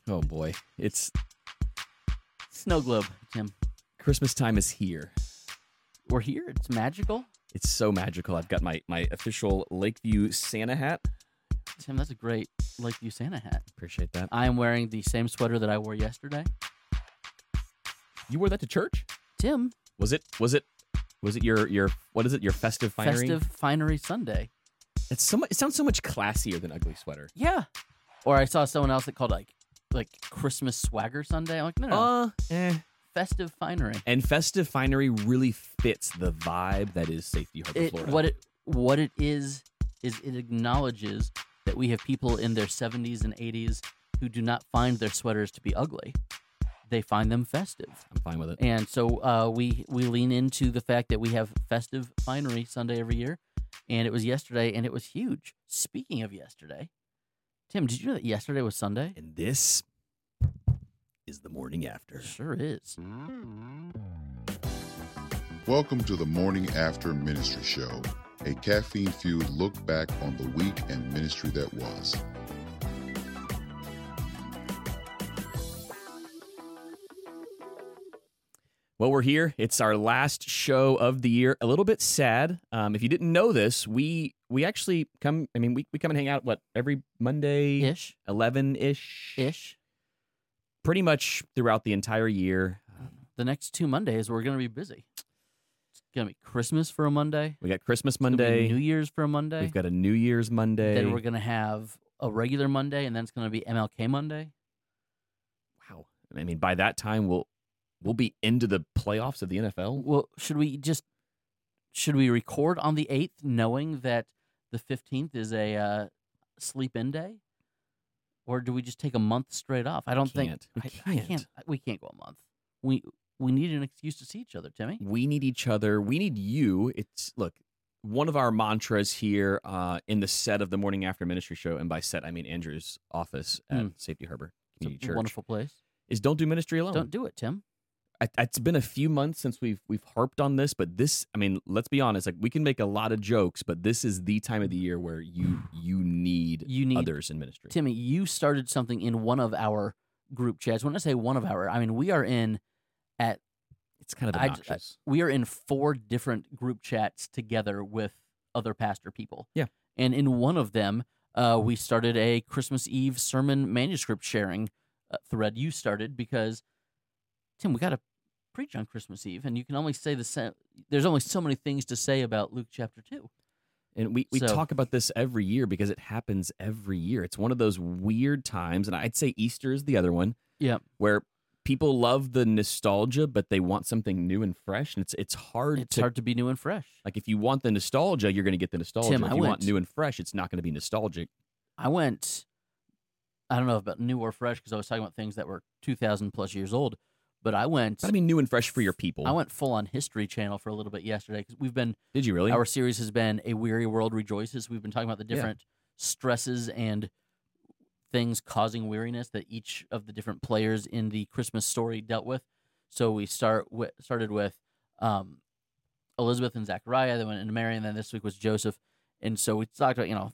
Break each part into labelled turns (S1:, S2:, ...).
S1: Oh boy, it's
S2: Snow globe, Tim.
S1: Christmas time is here.
S2: We're here. It's magical.
S1: It's so magical. I've got my official Lakeview Santa hat.
S2: Tim, that's a great Lakeview Santa hat.
S1: Appreciate that.
S2: I am wearing the same sweater that I wore yesterday.
S1: You wore that to church?
S2: Tim.
S1: Was it your what is it? Your festive finery?
S2: Festive Finery Sunday.
S1: It sounds so much classier than ugly sweater.
S2: Yeah. Or I saw someone else that called like Christmas Swagger Sunday. I'm like, no. Festive Finery.
S1: And festive finery really fits the vibe that is Safety Harbor, Florida.
S2: What it is it acknowledges that we have people in their 70s and 80s who do not find their sweaters to be ugly. They find them festive.
S1: I'm fine with it.
S2: And so we lean into the fact that we have Festive Finery Sunday every year. And it was yesterday, and it was huge. Speaking of yesterday, Tim, did you know that yesterday was Sunday?
S1: And this is the morning after.
S2: Sure is.
S3: Welcome to the Morning After Ministry Show, a caffeine-fueled look back on the week and ministry that was.
S1: Well, we're here. It's our last show of the year. A little bit sad. If you didn't know this, we actually come. I mean, we come and hang out every Monday
S2: Ish.
S1: 11-ish. Pretty much throughout the entire year.
S2: The next 2 Mondays, we're going to be busy. It's going to be Christmas for a Monday.
S1: We got Christmas
S2: It's gonna be
S1: Monday.
S2: New Year's for a Monday.
S1: We've got a New Year's Monday.
S2: Then we're going to have a regular Monday, and then it's going to be MLK Monday.
S1: Wow. I mean, by that time, we'll be into the playoffs of the NFL.
S2: Well, should we record on the 8th knowing that the 15th is a sleep-in day? Or do we just take a month straight off? I don't think
S1: We can't.
S2: we can't go a month. We need an excuse to see each other, Timmy.
S1: We need each other. We need you. Look, one of our mantras here in the set of the Morning After Ministry Show, and by set I mean Andrew's office at Safety Harbor Community
S2: It's a
S1: Church,
S2: wonderful place.
S1: is don't do ministry alone.
S2: Don't do it, Tim.
S1: It's been a few months since we've harped on this, but this, I mean, let's be honest. Like, we can make a lot of jokes, but this is the time of the year where you need others in ministry.
S2: Timmy, you started something in one of our group chats. When I say one of our, I mean we are in
S1: It's kind of obnoxious.
S2: we are in 4 different group chats together with other pastor people.
S1: Yeah.
S2: And in one of them, we started a Christmas Eve sermon manuscript sharing thread. You started because, Tim, we got to preach on Christmas Eve, and you can only say the same. There's only so many things to say about Luke chapter 2.
S1: And we talk about this every year because it happens every year. It's one of those weird times, and I'd say Easter is the other one.
S2: Yeah.
S1: Where people love the nostalgia, but they want something new and fresh, and it's hard.
S2: It's hard to be new and fresh.
S1: Like, if you want the nostalgia, you're going to get the nostalgia.
S2: Tim,
S1: if you want new and fresh, it's not going to be nostalgic.
S2: I don't know about new or fresh because I was talking about things that were 2,000 plus years old. But I mean,
S1: new and fresh for your people.
S2: I went full on History Channel for a little bit yesterday because we've been.
S1: Did you really?
S2: Our series has been A Weary World Rejoices. We've been talking about the different stresses and things causing weariness that each of the different players in the Christmas story dealt with. So we started with Elizabeth and Zachariah, then went into Mary, and then this week was Joseph. And so we talked about,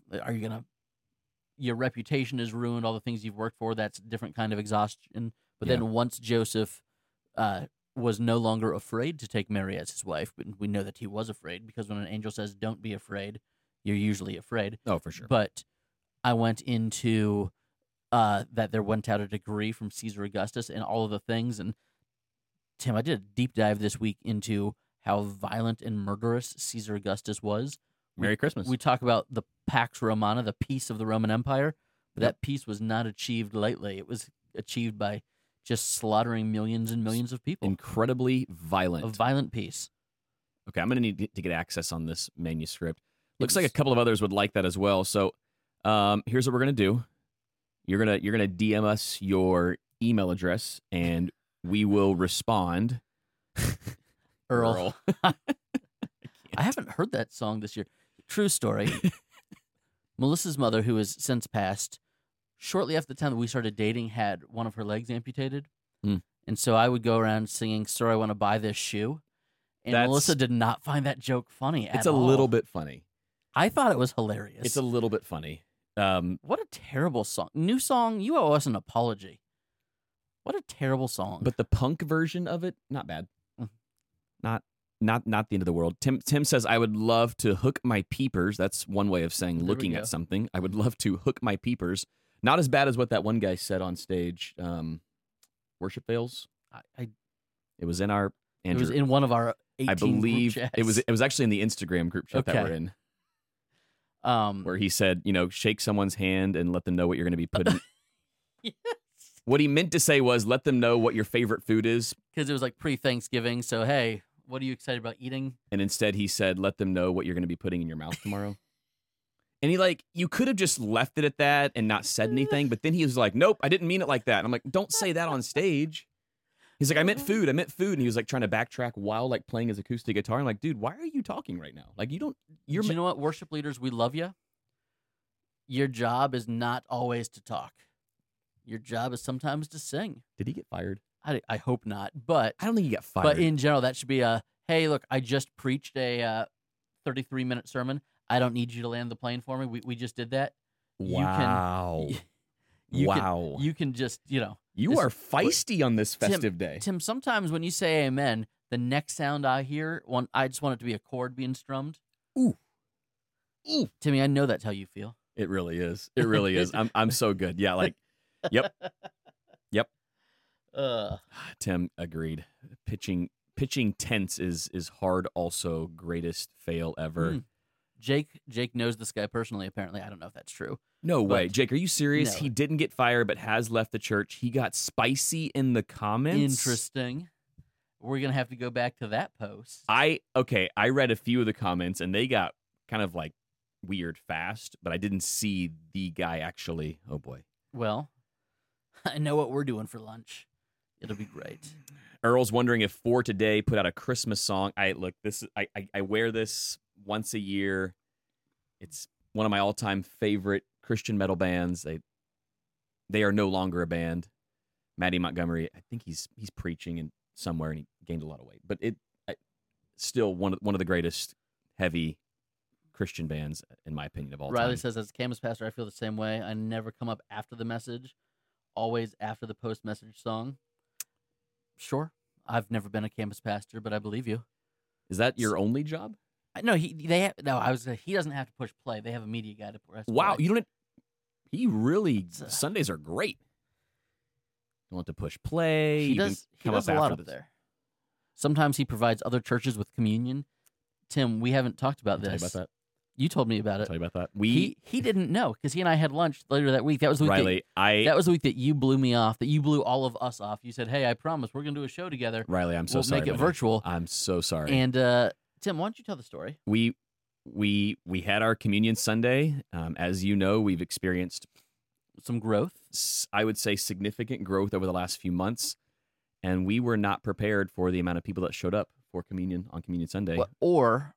S2: your reputation is ruined, all the things you've worked for, that's a different kind of exhaustion. But then once Joseph was no longer afraid to take Mary as his wife, but we know that he was afraid because when an angel says, "Don't be afraid," you're usually afraid.
S1: Oh, for sure.
S2: But I went into that there went out a decree from Caesar Augustus and all of the things. And Tim, I did a deep dive this week into how violent and murderous Caesar Augustus was.
S1: Merry Christmas.
S2: We talk about the Pax Romana, the peace of the Roman Empire, but that peace was not achieved lightly. It was achieved by just slaughtering millions and millions of people.
S1: Incredibly violent.
S2: A violent peace.
S1: Okay, I'm going to need to get access on this manuscript. Looks like a couple of others would like that as well. So here's what we're going to do. You're gonna DM us your email address, and we will respond.
S2: Earl. I haven't heard that song this year. True story. Melissa's mother, who has since passed, shortly after the time that we started dating, had one of her legs amputated. And so I would go around singing, "Sir, I want to buy this shoe." And Melissa did not find that joke funny at all.
S1: It's a little bit funny.
S2: I thought it was hilarious.
S1: It's a little bit funny.
S2: What a terrible song. New song, you owe us an apology. What a terrible song.
S1: But the punk version of it, not bad.
S2: Mhm.
S1: Not the end of the world. Tim says, I would love to hook my peepers. That's one way of saying
S2: There we
S1: looking
S2: go.
S1: at something. I would love to hook my peepers. Not as bad as what that one guy said on stage. Worship fails.
S2: I
S1: It was in our
S2: it
S1: Andrew.
S2: was in one of our 18
S1: I believe
S2: group
S1: it was.
S2: chats.
S1: It was actually in the Instagram group chat that
S2: Okay.
S1: we're in,
S2: Um,
S1: where he said, shake someone's hand and let them know what you're going to be putting.
S2: yes.
S1: What he meant to say was, let them know what your favorite food is,
S2: Because it was like pre-Thanksgiving, so hey, what are you excited about eating?
S1: and instead he said, let them know what you're going to be putting in your mouth tomorrow. And you could have just left it at that and not said anything, but then he was like, nope, I didn't mean it like that. And I'm like, don't say that on stage. He's like, I meant food. And he was like trying to backtrack while like playing his acoustic guitar. I'm like, dude, why are you talking right now? Like,
S2: Do you know what, worship leaders, we love you. Your job is not always to talk. Your job is sometimes to sing.
S1: Did he get fired?
S2: I hope not, but
S1: I don't think he got fired.
S2: but in general, that should be a, hey, look, I just preached a 33-minute sermon. I don't need you to land the plane for me. We just did that.
S1: Wow.
S2: You
S1: wow.
S2: You can just,
S1: You
S2: This-
S1: are feisty on this festive day.
S2: Tim, sometimes when you say amen, the next sound I hear, I just want it to be a chord being strummed.
S1: Ooh. Ooh.
S2: Timmy, I know that's how you feel.
S1: It really is. It really is. I'm so good. Yeah, like, yep. Tim agreed. Pitching tense is hard also. Greatest fail ever.
S2: Jake knows this guy personally, apparently. I don't know if that's true.
S1: No way.
S2: But-
S1: Jake, are you serious?
S2: No.
S1: He didn't get fired but has left the church. He got spicy in the comments.
S2: Interesting. We're going to have to go back to that post.
S1: I read a few of the comments and they got kind of like weird fast, but I didn't see the guy actually. Oh boy.
S2: Well, I know what we're doing for lunch. It'll be great.
S1: Earl's wondering if For Today put out a Christmas song. I wear this once a year. It's one of my all-time favorite Christian metal bands. They are no longer a band. Maddie Montgomery, I think he's preaching in somewhere and he gained a lot of weight. But still one of the greatest heavy Christian bands in my opinion of all
S2: Riley
S1: time.
S2: says, as a campus pastor, I feel the same way. I never come up after the message, always after the post-message song. Sure. I've never been a campus pastor, but I believe you.
S1: Is that your only job?
S2: No, he doesn't have to push play. They have a media guy to press
S1: Wow,
S2: play.
S1: he really
S2: It's,
S1: Sundays are great. Don't have to push play.
S2: He
S1: you can
S2: does. He
S1: come
S2: does
S1: up
S2: a lot
S1: after
S2: up
S1: this.
S2: there. Sometimes he provides other churches with communion. Tim, we haven't talked about
S1: I'll tell you
S2: this.
S1: about that.
S2: You told me about
S1: I'll
S2: it.
S1: tell you about that.
S2: He didn't know because he and I had lunch later that week. That was the week
S1: Riley,
S2: that was the week that you blew me off. That you blew all of us off. You said, "Hey, I promise we're going to do a show together.
S1: Riley, I'm so
S2: we'll
S1: sorry.
S2: make it
S1: buddy.
S2: virtual."
S1: I'm so sorry.
S2: And Tim, why don't you tell the story?
S1: we had our communion Sunday. As you know, we've experienced,
S2: Some growth.
S1: I would say, significant growth over the last few months, and we were not prepared for the amount of people that showed up for communion on Communion Sunday.
S2: Or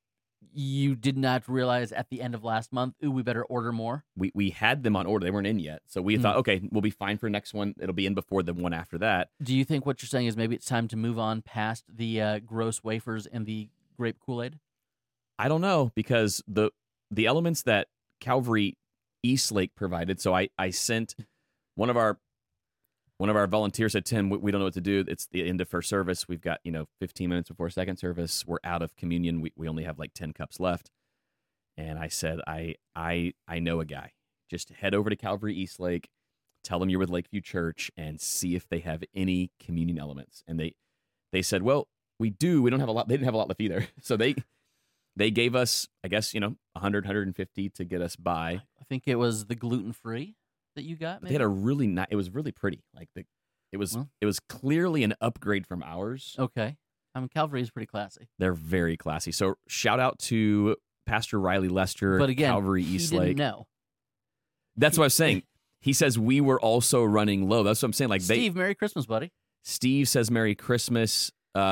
S2: you did not realize at the end of last month, ooh, we better order more.
S1: We had them on order; they weren't in yet, so we thought, okay, we'll be fine for next one. It'll be in before the one after that.
S2: Do you think what you're saying is maybe it's time to move on past the gross wafers and the grape Kool-Aid?
S1: I don't know, because the elements that Calvary Eastlake provided. So I sent one of our volunteers said, Tim, we don't know what to do. It's the end of first service. We've got 15 minutes before second service. We're out of communion. We only have like 10 cups left. And I said, I know a guy. Just head over to Calvary Eastlake, tell them you're with Lakeview Church, and see if they have any communion elements. And they said, well, we do. We don't have a lot. They didn't have a lot left either. So they gave us, I guess, 100, 150 to get us by.
S2: I think it was the gluten-free that you got.
S1: But they had a really nice. It was really pretty. Like it was clearly an upgrade from ours.
S2: Okay. I mean, Calvary is pretty classy.
S1: They're very classy. So shout out to Pastor Riley Lester,
S2: But again,
S1: Calvary
S2: he
S1: Eastlake.
S2: didn't know.
S1: That's what I was saying. He says we were also running low. That's what I'm saying. Like
S2: Steve, Merry Christmas, buddy.
S1: Steve says Merry Christmas.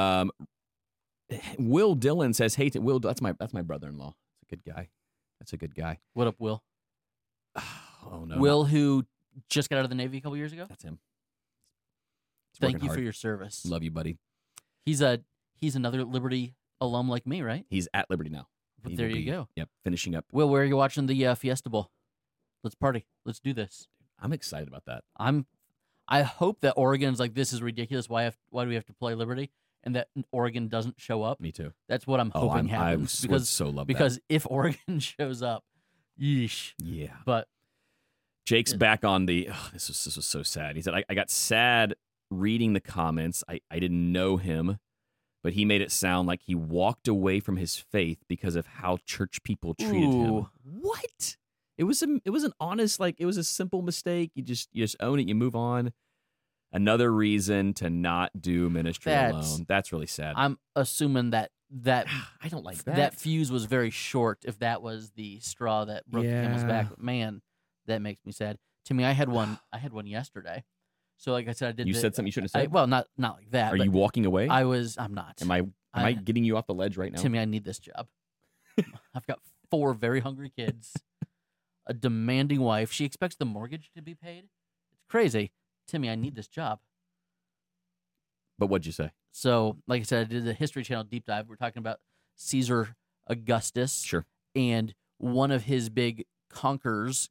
S1: Will Dillon says, "Hey, Will, that's my brother-in-law. That's a good guy. That's a good guy."
S2: What up, Will?
S1: Oh no,
S2: Will, who just got out of the Navy a couple years ago.
S1: that's him. He's
S2: Thank
S1: working
S2: you for
S1: hard.
S2: your service.
S1: Love you, buddy.
S2: He's another Liberty alum like me, right?
S1: He's at Liberty now.
S2: But
S1: He
S2: there
S1: will
S2: you
S1: be-
S2: go.
S1: Yep, finishing up.
S2: Will, where are you watching the Fiesta Bowl? Let's party. Let's do this.
S1: I'm excited about that.
S2: I'm I hope that Oregon's like, this is ridiculous. Why do we have to play Liberty? And that Oregon doesn't show up.
S1: Me too.
S2: That's what I'm hoping happens.
S1: I would so love
S2: because if Oregon shows up, yeesh.
S1: Yeah.
S2: But
S1: Jake's back on the. Oh, this was so sad. He said, I got sad reading the comments. I didn't know him, but he made it sound like he walked away from his faith because of how church people treated him. What? It was an honest, like, it was a simple mistake. You just own it. You move on. Another reason to not do ministry alone. That's really sad.
S2: I'm assuming that
S1: I don't like that.
S2: That fuse was very short. If that was the straw that broke the camel's back, but man, that makes me sad. Timmy, I had one yesterday. So, like I said, I did.
S1: You said something you shouldn't have said.
S2: Well, not like that.
S1: Are you walking away?
S2: I'm not.
S1: Am I getting you off the ledge right now?
S2: Timmy, I need this job. I've got 4 very hungry kids, a demanding wife. She expects the mortgage to be paid. It's crazy. Timmy, I need this job.
S1: But what'd you say?
S2: So, like I said, I did the History Channel deep dive. We're talking about Caesar Augustus.
S1: Sure.
S2: And one of his big conquerings,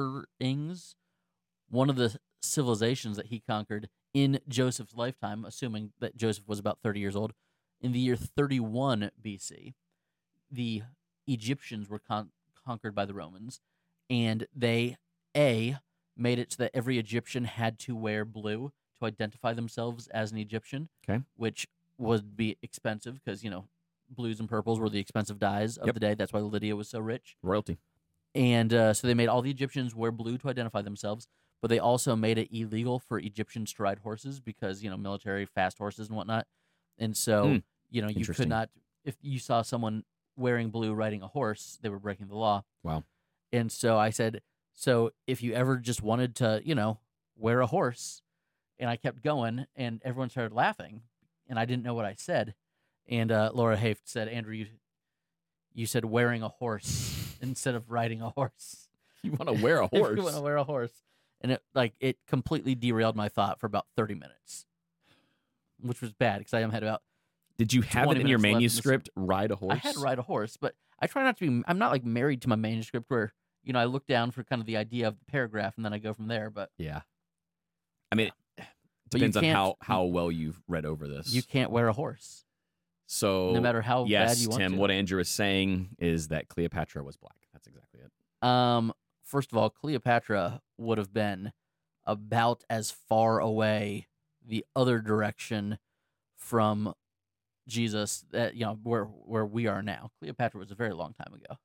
S2: one of the civilizations that he conquered in Joseph's lifetime, assuming that Joseph was about 30 years old, in the year 31 BC, the Egyptians were conquered by the Romans, and they, made it so that every Egyptian had to wear blue to identify themselves as an Egyptian, which would be expensive because, blues and purples were the expensive dyes of the day. That's why Lydia was so rich.
S1: Royalty.
S2: And so they made all the Egyptians wear blue to identify themselves, but they also made it illegal for Egyptians to ride horses because, military, fast horses and whatnot. And so, you could not, if you saw someone wearing blue riding a horse, they were breaking the law.
S1: Wow.
S2: And so I said, so if you ever just wanted to, wear a horse, and I kept going, and everyone started laughing, and I didn't know what I said. And Laura Haft said, Andrew, you said wearing a horse instead of riding a horse.
S1: You want to wear a horse?
S2: You want to wear a horse. And it completely derailed my thought for about 30 minutes, which was bad because I had about.
S1: Did you have it in your manuscript, ride a horse?
S2: I had ride a horse, but I try not to be. I'm not like married to my manuscript where I look down for kind of the idea of the paragraph and then I go from there. But
S1: yeah, I mean, it depends on how well you've read over this.
S2: You can't wear a horse.
S1: So
S2: no matter how bad you want
S1: Tim,
S2: to.
S1: what Andrew is saying is that Cleopatra was black. That's exactly it.
S2: First of all, Cleopatra would have been about as far away the other direction from Jesus that where we are now. Cleopatra was a very long time ago.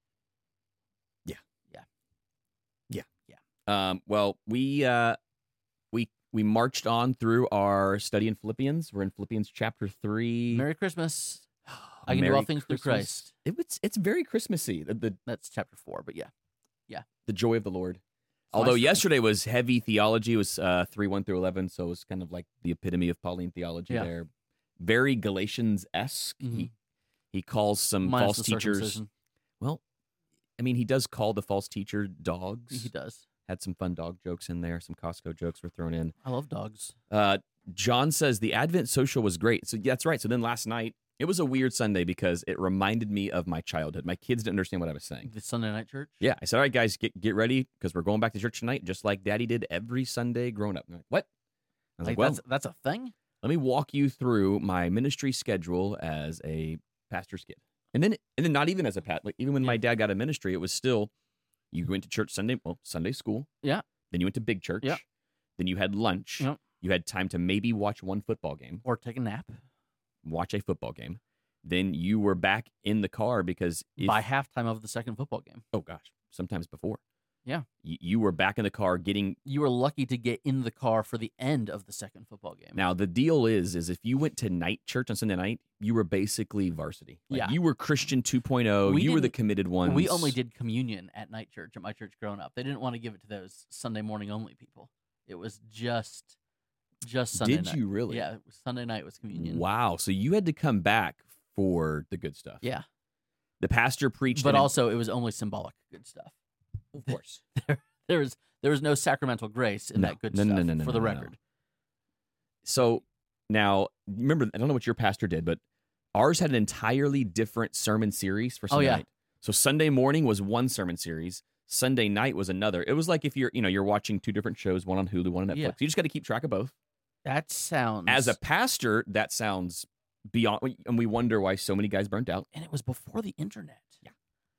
S1: Well, we marched on through our study in Philippians. We're in Philippians chapter 3.
S2: Merry Christmas. I can do all things through Christ.
S1: It's very Christmassy.
S2: That's chapter 4, but yeah.
S1: The joy of the Lord. Although yesterday was heavy theology. It was 3:1 through 11, so it was kind of like the epitome of Pauline theology there. Very Galatians-esque.
S2: Mm-hmm.
S1: He calls some
S2: Minus
S1: false teachers. Well, I mean, he does call the false teacher dogs.
S2: He does.
S1: Had some fun dog jokes in there. Some Costco jokes were thrown in.
S2: I love dogs.
S1: John says the Advent social was great. So that's right. So then last night, it was a weird Sunday because it reminded me of my childhood. My kids didn't understand what I was saying.
S2: The Sunday night church?
S1: Yeah. I said, all right, guys, get ready because we're going back to church tonight, just like Daddy did every Sunday growing up. I'm like, what? I was like, well,
S2: that's a thing?
S1: Let me walk you through my ministry schedule as a pastor's kid. And then not even as a even when my dad got a ministry, it was still, you went to church Sunday school.
S2: Yeah.
S1: Then you went to big church.
S2: Yeah.
S1: Then you had lunch.
S2: Yep.
S1: You had time to maybe watch one football game.
S2: Or take a nap.
S1: Watch a football game. Then you were back in the car because
S2: by halftime of the second football game.
S1: Oh gosh, sometimes before.
S2: Yeah.
S1: You were back in the car getting.
S2: You were lucky to get in the car for the end of the second football game.
S1: Now the deal is if you went to night church on Sunday night, you were basically varsity. You were Christian 2.0. You were the committed ones.
S2: We only did communion at night church at my church growing up. They didn't want to give it to those Sunday morning only people. It was just Sunday night.
S1: Did you really?
S2: Yeah, Sunday night was communion.
S1: Wow. So you had to come back for the good stuff.
S2: Yeah.
S1: The pastor preached.
S2: But also, it was only symbolic good stuff.
S1: Of course.
S2: There was no sacramental grace in that good stuff, for the record.
S1: So now, remember, I don't know what your pastor did, but ours had an entirely different sermon series for Sunday night. So Sunday morning was one sermon series. Sunday night was another. It was like if you're watching two different shows, one on Hulu, one on Netflix.
S2: Yeah.
S1: You just got to keep track of both.
S2: That sounds.
S1: As a pastor, that sounds beyond, and we wonder why so many guys burnt out.
S2: And it was before the internet.
S1: Yeah.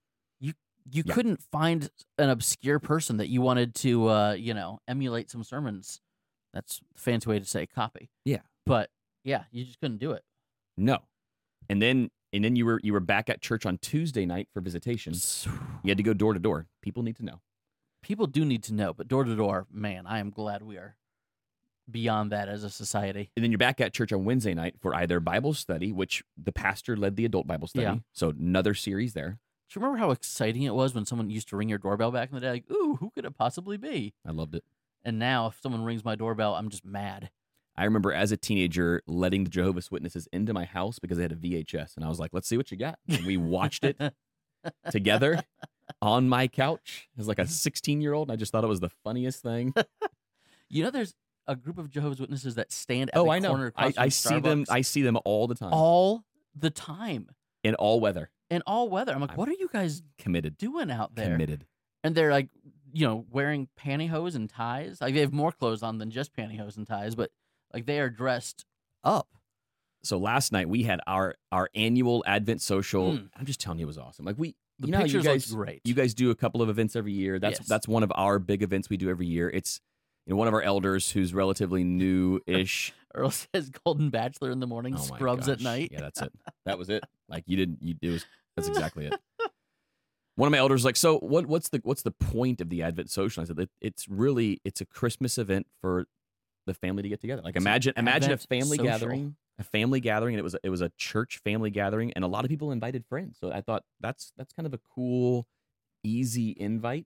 S2: You couldn't find an obscure person that you wanted to, emulate some sermons. That's a fancy way to say copy.
S1: Yeah.
S2: But yeah, you just couldn't do it.
S1: No. And then you were back at church on Tuesday night for visitation. You had to go door to door. People need to know.
S2: People do need to know, but door to door, man, I am glad we are beyond that as a society.
S1: And then you're back at church on Wednesday night for either Bible study, which the pastor led the adult Bible study.
S2: Yeah.
S1: So another series there.
S2: Do you remember how exciting it was when someone used to ring your doorbell back in the day? Like, ooh, who could it possibly be?
S1: I loved it.
S2: And now if someone rings my doorbell, I'm just mad.
S1: I remember as a teenager letting the Jehovah's Witnesses into my house because they had a VHS. And I was like, let's see what you got. And we watched it together on my couch as like a 16-year-old. And I just thought it was the funniest thing.
S2: You know, there's a group of Jehovah's Witnesses that stand at
S1: Oh,
S2: the
S1: I know.
S2: corner across from
S1: I see them.
S2: Starbucks
S1: I see them all the time.
S2: all the time
S1: In all weather.
S2: in all weather. I'm like,
S1: I'm
S2: what are you guys
S1: Committed.
S2: doing out there?
S1: Committed.
S2: And they're like, wearing pantyhose and ties. Like they have more clothes on than just pantyhose and ties, but like they are dressed up.
S1: So last night we had our annual Advent social.
S2: Mm.
S1: I'm just telling you, it was awesome. Like
S2: The
S1: you know, how
S2: pictures
S1: you guys,
S2: look great.
S1: you guys do a couple of events every year.
S2: Yes.
S1: That's one of our big events we do every year. It's one of our elders who's relatively new-ish.
S2: Earl says Golden Bachelor in the morning,
S1: Oh my
S2: Scrubs at
S1: gosh.
S2: night.
S1: Yeah, that's it. That was it. Like that's exactly it. One of my elders was like, so what's the point of the Advent social? I said it's a Christmas event for the family to get together. Like imagine a
S2: Advent
S1: family
S2: social.
S1: gathering, and it was a church family gathering, and a lot of people invited friends. So I thought that's kind of a cool, easy invite.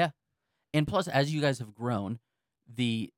S2: And plus, as you guys have grown, the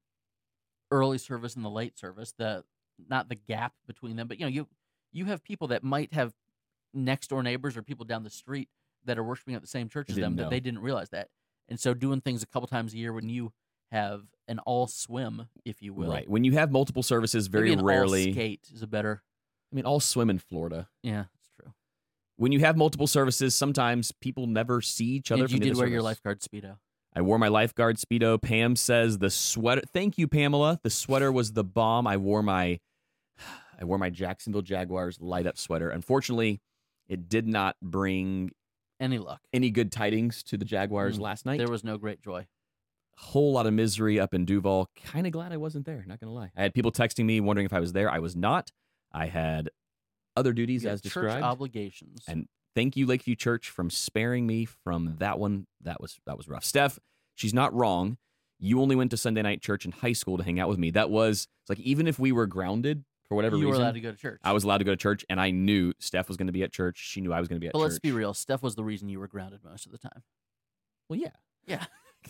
S2: early service and the late service, not the gap between them, but you have people that might have next door neighbors or people down the street that are worshiping at the same church as them,
S1: Didn't
S2: but
S1: know.
S2: they didn't realize that. And so doing things a couple times a year when you have an all swim, if you will.
S1: Right. When you have multiple services, very
S2: Maybe an
S1: rarely.
S2: all skate is a better.
S1: I mean, all swim in Florida.
S2: Yeah, it's true.
S1: When you have multiple services, sometimes people never see each other.
S2: And you
S1: from the
S2: did
S1: other
S2: wear your
S1: service.
S2: lifeguard Speedo.
S1: I wore my lifeguard Speedo. Pam says the sweater. Thank you, Pamela. The sweater was the bomb. I wore my Jacksonville Jaguars light up sweater. Unfortunately, it did not bring
S2: Any luck.
S1: any good tidings to the Jaguars last night.
S2: There was no great joy.
S1: Whole lot of misery up in Duval. Kind of glad I wasn't there. Not gonna lie. I had people texting me wondering if I was there. I was not. I had other duties
S2: You
S1: as
S2: have church
S1: described.
S2: obligations.
S1: And thank you, Lakeview Church, from sparing me from that one. That was rough. Steph, she's not wrong. You only went to Sunday night church in high school to hang out with me. It's like even if we were grounded for whatever
S2: you were
S1: reason,
S2: allowed to go to church.
S1: I was allowed to go to church, and I knew Steph was going to be at church. She knew I was going to be at
S2: But
S1: church.
S2: let's be real. Steph was the reason you were grounded most of the time.
S1: Well, yeah,
S2: Yeah.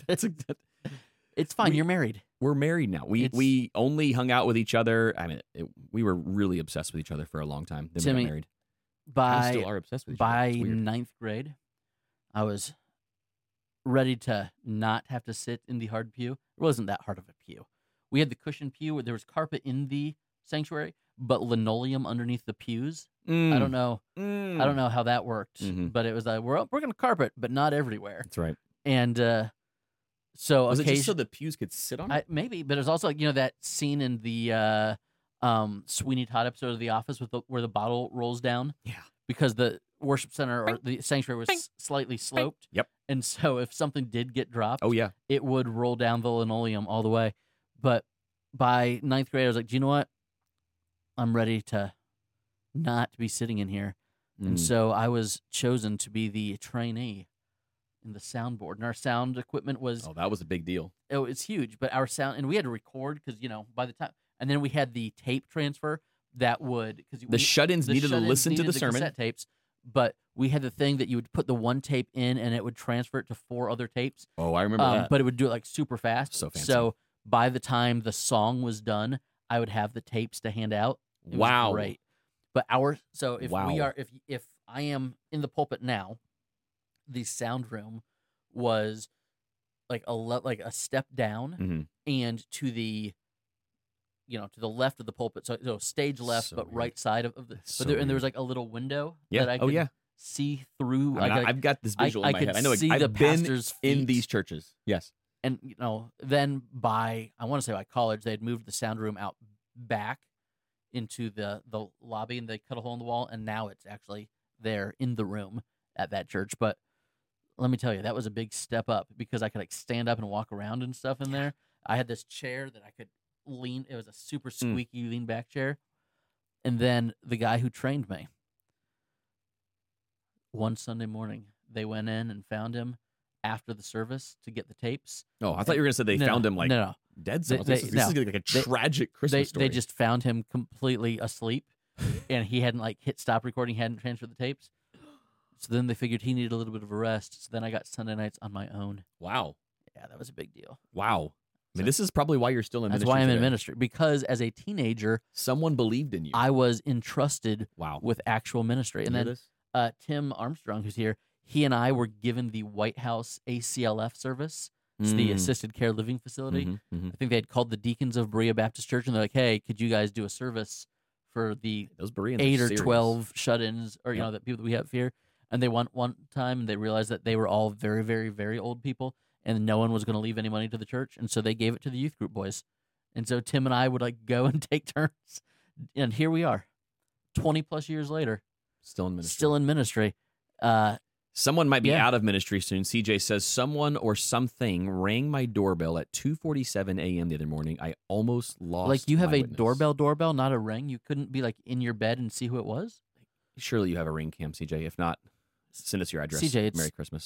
S1: It's
S2: It's fine. You're married.
S1: we're married now. We
S2: It's-
S1: we only hung out with each other. I mean, we were really obsessed with each other for a long time. Then we
S2: Timmy,
S1: got married. We
S2: By
S1: still are obsessed with each other.
S2: by
S1: It's weird.
S2: ninth grade, I was ready to not have to sit in the hard pew. It wasn't that hard of a pew. We had the cushion pew where there was carpet in the sanctuary, but linoleum underneath the pews. I don't know. I don't know how that worked,
S1: Mhm.
S2: but it was like we're going to carpet, but not everywhere.
S1: That's right.
S2: And so
S1: Was it just so
S2: occasionally,
S1: the pews could sit on it?
S2: maybe, but it was also like that scene in the Sweeney Todd episode of The Office with where the bottle rolls down.
S1: Yeah.
S2: Because the worship center or the sanctuary was slightly sloped.
S1: Yep.
S2: And so if something did get dropped,
S1: Oh yeah.
S2: it would roll down the linoleum all the way. But by ninth grade, I was like, do you know what? I'm ready to not be sitting in here. And so I was chosen to be the trainee in the soundboard. And our sound equipment was
S1: Oh, that was a big deal.
S2: it's huge, but our sound, and we had to record because by the time, and then we had the tape transfer that would because
S1: The shut-ins needed to listen to the sermon.
S2: cassette tapes, but we had the thing that you would put the one tape in and it would transfer it to 4 other tapes.
S1: Oh, I remember that.
S2: But it would do it like super fast.
S1: So fancy.
S2: So by the time the song was done, I would have the tapes to hand out. It was
S1: Wow.
S2: great. But if
S1: Wow.
S2: we are if I am in the pulpit now, the sound room was like a step down
S1: Mhm.
S2: and to the to the left of the pulpit, so stage left,
S1: So
S2: but
S1: weird.
S2: right side of the.
S1: That's
S2: But
S1: so
S2: there was
S1: weird.
S2: like a little window
S1: Yeah.
S2: that I
S1: Oh
S2: could
S1: yeah.
S2: see through.
S1: I've got this visual in my head. I know.
S2: See
S1: I've
S2: the
S1: been
S2: pastor's
S1: in
S2: feet.
S1: these churches. Yes.
S2: And then I want to say by college, they had moved the sound room out back into the lobby, and they cut a hole in the wall, and now it's actually there in the room at that church. But let me tell you, that was a big step up because I could like stand up and walk around and stuff in there. I had this chair that I could lean. It was a super squeaky lean back chair. And then the guy who trained me, one Sunday morning, they went in and found him after the service to get the tapes.
S1: Oh, I thought you were going to say they found him dead. This is like a tragic Christmas story.
S2: They just found him completely asleep, and he hadn't like hit stop recording, hadn't transferred the tapes. So then they figured he needed a little bit of a rest. So then I got Sunday nights on my own.
S1: Wow.
S2: Yeah, that was a big deal.
S1: Wow. I mean, this is probably why you're still in ministry.
S2: That's why I'm
S1: today.
S2: in ministry, because as a teenager,
S1: someone believed in you.
S2: I was entrusted
S1: wow.
S2: with actual ministry. And then Tim Armstrong, who's here, he and I were given the White House ACLF service. It's the Assisted Care Living Facility.
S1: Mm-hmm.
S2: I think they had called the deacons of Berea Baptist Church, and they're like, hey, could you guys do a service for the
S1: those Bereans
S2: 8 or 12 shut-ins, or, you know, the people that we have here? And they went one time, and they realized that they were all very, very, very old people, and no one was going to leave any money to the church, and so they gave it to the youth group boys. And so Tim and I would like go and take turns, and here we are, 20-plus years later.
S1: Still in ministry.
S2: Still in ministry.
S1: Someone might be out of ministry soon. CJ says, someone or something rang my doorbell at 2:47 a.m. the other morning. I almost lost
S2: Like you have
S1: my
S2: a
S1: witness.
S2: doorbell, not a ring? You couldn't be like in your bed and see who it was?
S1: Surely you have a ring cam, CJ. If not, send us your address.
S2: CJ, it's
S1: Merry Christmas.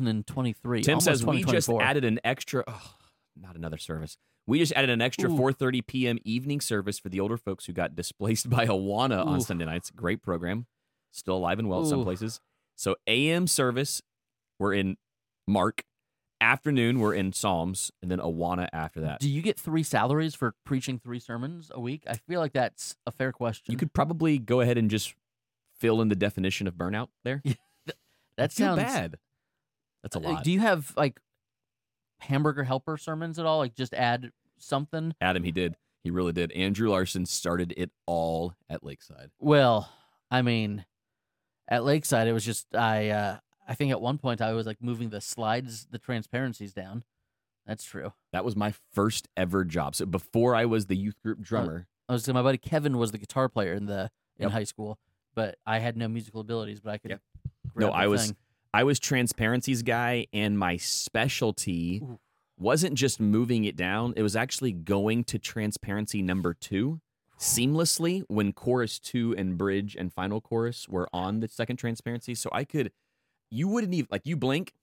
S2: 2023.
S1: Tim
S2: almost
S1: says, we just
S2: 2024.
S1: added an extra... Oh, not another service. We just added an extra 4:30 p.m. evening service for the older folks who got displaced by Awana on Sunday nights. Great program. Still alive and well at some places. So AM service, we're in Mark. Afternoon, we're in Psalms. And then Awana after that.
S2: Do you get 3 salaries for preaching 3 sermons a week? I feel like that's a fair question.
S1: You could probably go ahead and just fill in the definition of burnout there.
S2: That
S1: Too
S2: sounds
S1: bad. That's a lot.
S2: Do you have like hamburger helper sermons at all? Like just add something?
S1: Adam, he did. He really did. Andrew Larson started it all at Lakeside.
S2: Well, I mean, at Lakeside, it was just I think at one point I was like moving the slides, the transparencies down. That's true.
S1: That was my first ever job. So before I was the youth group drummer.
S2: My buddy Kevin was the guitar player in high school, but I had no musical abilities, but I could.
S1: No, I was transparencies guy, and my specialty wasn't just moving it down. It was actually going to transparency number 2 seamlessly when chorus 2 and bridge and final chorus were on the second transparency. So you wouldn't even, like, you blink.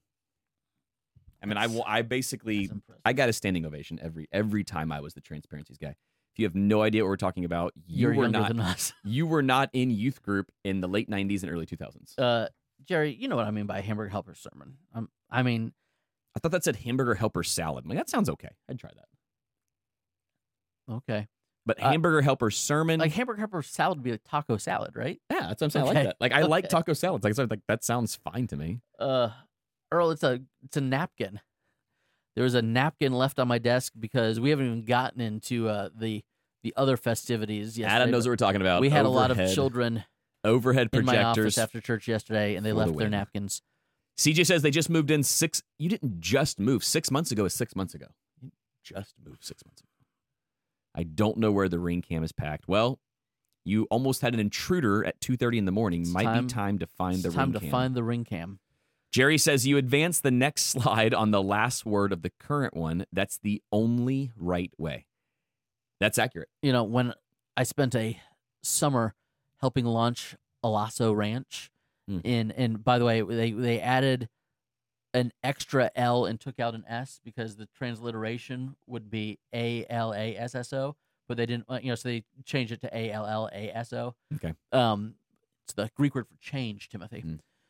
S1: I mean, I basically, I got a standing ovation every time I was the transparencies guy. If you have no idea what we're talking about,
S2: You're younger than us.
S1: You were not in youth group in the late 90s and early 2000s.
S2: Jerry, you know what I mean by hamburger helper sermon. I mean,
S1: I thought that said hamburger helper salad. I'm like, that sounds okay. I'd try that.
S2: Okay.
S1: But hamburger helper sermon.
S2: Like hamburger helper salad would be like taco salad, right?
S1: Yeah, that's what I'm saying. I like that. Like, I like taco salads. Like, that sounds fine to me.
S2: Earl, it's a napkin. There was a napkin left on my desk because we haven't even gotten into the other festivities yesterday.
S1: Adam knows what we're talking about.
S2: We had a lot of children
S1: overhead
S2: in
S1: projectors
S2: my office after church yesterday, and they left their napkins.
S1: CJ says they just moved in You didn't just move. 6 months ago is 6 months ago. You just moved 6 months ago. I don't know where the ring cam is packed. Well, you almost had an intruder at 2:30 in the morning. Be time to find the ring cam.
S2: Time to find the ring cam.
S1: Jerry says you advance the next slide on the last word of the current one. That's the only right way. That's accurate.
S2: You know, when I spent a summer helping launch Alasso Ranch, and by the way, they added an extra L and took out an S because the transliteration would be ALASSO, but they didn't, so they changed it to ALLASO.
S1: Okay.
S2: It's the Greek word for change, Timothy.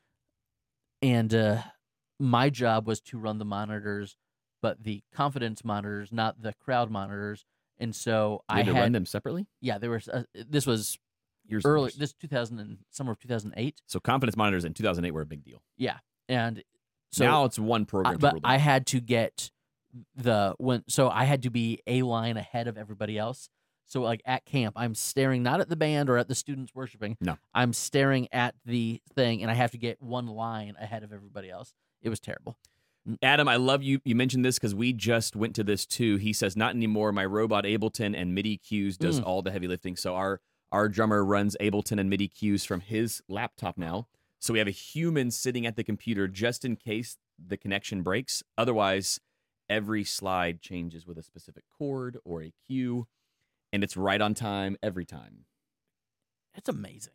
S2: And my job was to run the monitors, but the confidence monitors, not the crowd monitors. And so I had
S1: to run them separately.
S2: Yeah, there was. This was
S1: years
S2: early. This summer of 2008.
S1: So confidence monitors in 2008 were a big deal.
S2: Yeah, and so
S1: now it's one program.
S2: But I had to get so I had to be a line ahead of everybody else. So like at camp, I'm staring not at the band or at the students worshiping.
S1: No.
S2: I'm staring at the thing, and I have to get one line ahead of everybody else. It was terrible.
S1: Adam, I love you. You mentioned this because we just went to this too. He says, not anymore. My robot Ableton and MIDI cues does all the heavy lifting. So our drummer runs Ableton and MIDI cues from his laptop now. So we have a human sitting at the computer just in case the connection breaks. Otherwise, every slide changes with a specific chord or a cue, and it's right on time every time.
S2: It's amazing.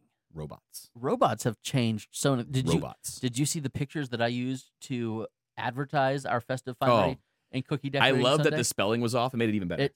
S1: Robots
S2: have changed so. Did you see the pictures that I used to advertise our festive finery and cookie
S1: I
S2: decorating
S1: love
S2: Sunday?
S1: that the spelling was off. It made it even better.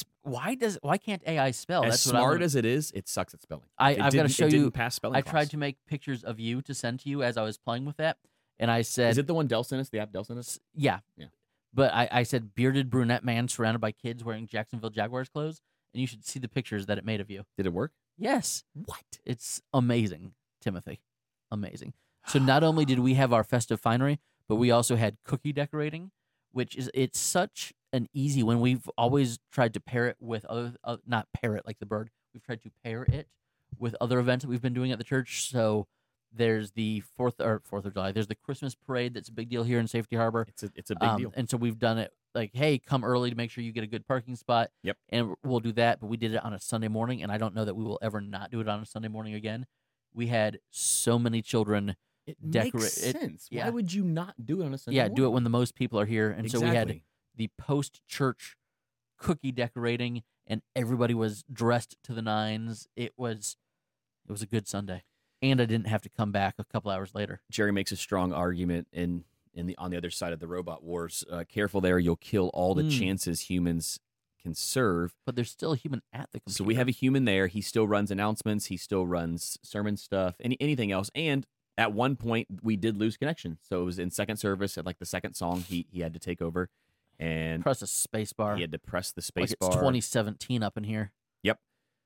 S2: Why can't AI spell?
S1: As
S2: That's
S1: smart as it is, it sucks at spelling.
S2: I've got to show you.
S1: Didn't pass spelling
S2: I
S1: class.
S2: tried to make pictures of you to send to you as I was playing with that, and I said,
S1: Is it the one Dell sent us? The app Dell sent us?
S2: Yeah.
S1: Yeah.
S2: But I said bearded brunette man surrounded by kids wearing Jacksonville Jaguars clothes, and you should see the pictures that it made of you.
S1: Did it work?
S2: Yes.
S1: What?
S2: It's amazing, Timothy. Amazing. So not only did we have our festive finery, but we also had cookie decorating, it's such an easy one. We've always tried to pair it with other, not pair it like the bird. We've tried to pair it with other events that we've been doing at the church. So there's the 4th of July. There's the Christmas parade. That's a big deal here in Safety Harbor.
S1: It's a big deal.
S2: And so we've done it like, hey, come early to make sure you get a good parking spot.
S1: Yep.
S2: And we'll do that. But we did it on a Sunday morning, and I don't know that we will ever not do it on a Sunday morning again. We had so many children.
S1: It
S2: decorate
S1: makes sense.
S2: yeah.
S1: Why would you not do it on a Sunday morning?
S2: Do it when the most people are here. And so we had
S1: Exactly.
S2: the post-church cookie decorating, and everybody was dressed to the nines. It was a good Sunday. And I didn't have to come back a couple hours later.
S1: Jerry makes a strong argument on the other side of the robot wars. Careful there, you'll kill all the chances humans can serve.
S2: But there's still a human at the computer.
S1: So we have a human there. He still runs announcements. He still runs sermon stuff, anything else. And at one point, we did lose connection. So it was in second service, at like the second song, he had to take over. And
S2: press a space bar.
S1: He had to press the space
S2: like
S1: bar.
S2: It's 2017 up in here.
S1: Yep.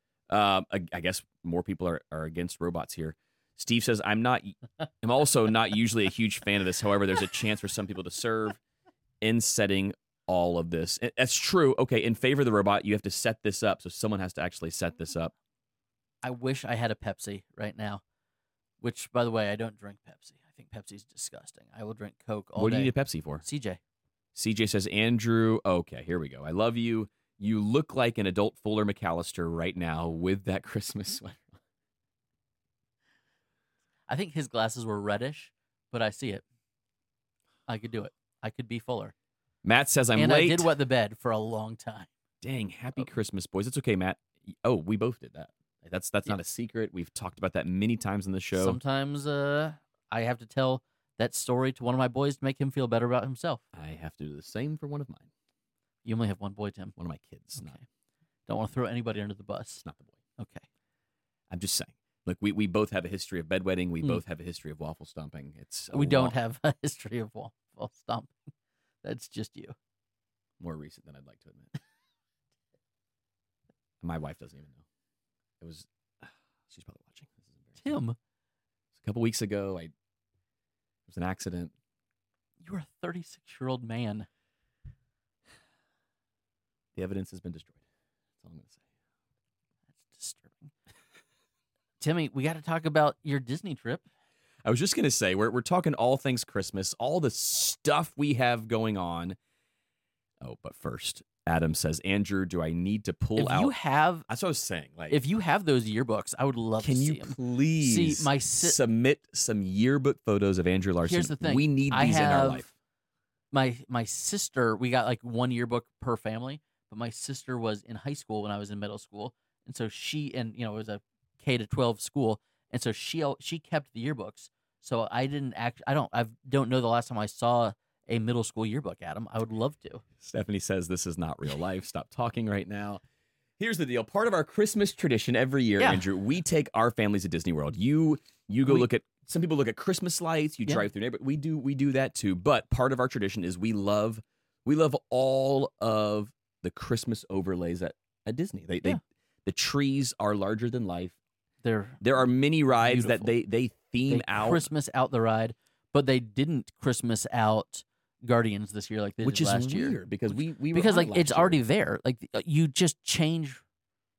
S1: I guess more people are against robots here. Steve says, I'm also not usually a huge fan of this. However, there's a chance for some people to serve in setting all of this. That's true. Okay, in favor of the robot, you have to set this up. So someone has to actually set this up.
S2: I wish I had a Pepsi right now, which, by the way, I don't drink Pepsi. I think Pepsi's disgusting. I will drink Coke all day.
S1: What do you need a Pepsi for?
S2: CJ.
S1: CJ says, Andrew, okay, here we go. I love you. You look like an adult Fuller McAllister right now with that Christmas sweater.
S2: I think his glasses were reddish, but I see it. I could do it. I could be Fuller.
S1: Matt says, I'm
S2: and
S1: late.
S2: I did wet the bed for a long time.
S1: Dang, happy Christmas, boys. It's okay, Matt. Oh, we both did that. That's not a secret. We've talked about that many times in the show.
S2: Sometimes I have to tell that story to one of my boys to make him feel better about himself.
S1: I have to do the same for one of mine.
S2: You only have one boy, Tim.
S1: One of my kids.
S2: Okay. Don't want to throw anybody under the bus.
S1: It's not the boy.
S2: Okay.
S1: I'm just saying. Look, we both have a history of bedwetting. We both have a history of waffle stomping.
S2: We don't have a history of waffle stomping. That's just you.
S1: More recent than I'd like to admit. My wife doesn't even know. It was. She's probably watching. This is embarrassing.
S2: Tim.
S1: A couple weeks ago, it was an accident.
S2: You're a 36-year-old man.
S1: The evidence has been destroyed. That's all I'm going to say.
S2: That's disturbing. Timmy, we got to talk about your Disney trip.
S1: I was just going to say, we're talking all things Christmas, all the stuff we have going on. Oh, but first, Adam says, Andrew, do I need to pull out?
S2: You have,
S1: that's what I was saying. Like,
S2: if you have those yearbooks, I would love to see them.
S1: Can you please submit some yearbook photos of Andrew Larson?
S2: Here's the thing.
S1: We need these in our life.
S2: My sister, we got like one yearbook per family, but my sister was in high school when I was in middle school. And so it was a K to 12 school. And so she kept the yearbooks. So I don't know the last time I saw a middle school yearbook, Adam. I would love to.
S1: Stephanie says this is not real life. Stop talking right now. Here's the deal. Part of our Christmas tradition every year, Andrew, we take our families to Disney World. You go look at, some people look at Christmas lights, you drive through neighborhood. We do that too. But part of our tradition is we love all of the Christmas overlays at Disney. The trees are larger than life. There are many rides beautiful. That they theme out.
S2: Christmas out the ride, but they didn't Christmas out Guardians this year like they did last year.
S1: Which is weird because we
S2: because
S1: were
S2: like it's already there. Like you just change